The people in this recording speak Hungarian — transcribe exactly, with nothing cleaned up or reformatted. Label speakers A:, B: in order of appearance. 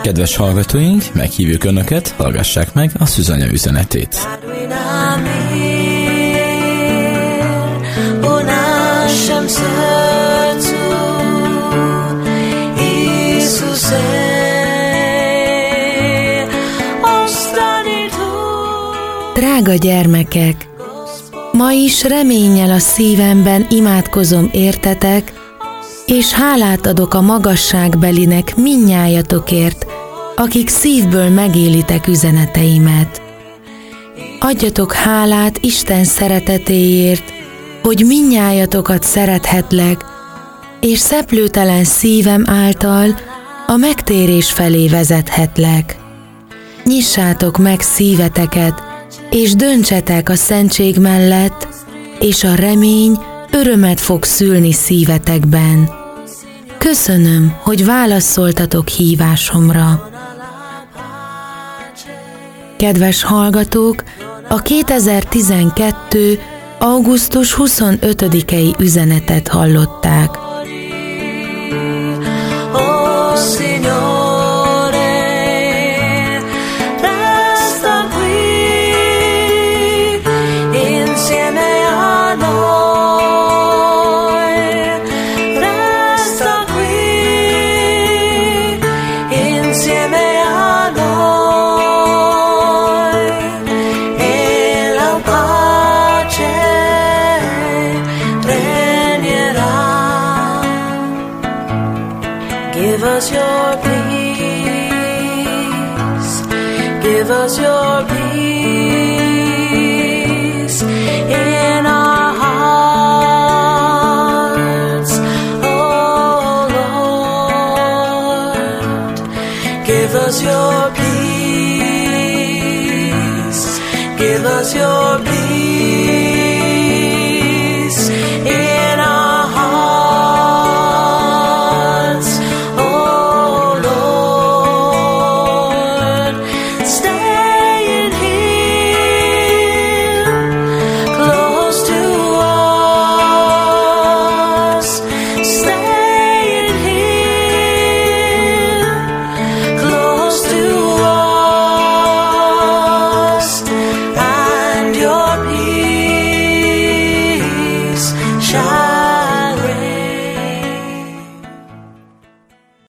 A: Kedves hallgatóink, meghívjuk Önöket, hallgassák meg a Szűzanya üzenetét.
B: Drága gyermekek, ma is reménnyel a szívemben imádkozom értetek, és hálát adok a magasságbelinek mindnyájatokért, akik szívből megélitek üzeneteimet. Adjatok hálát Isten szeretetéért, hogy mindnyájatokat szerethetlek, és szeplőtelen szívem által a megtérés felé vezethetlek. Nyissátok meg szíveteket, és döntsetek a szentség mellett, és a remény örömet fog szülni szívetekben. Köszönöm, hogy válaszoltatok hívásomra. Kedves hallgatók, a kétezer-tizenkettő. augusztus huszonötödikei üzenetet hallották.
C: Give us your peace, give us your peace in our hearts, oh Lord. Give us your peace, give us your peace in our hearts. Shine.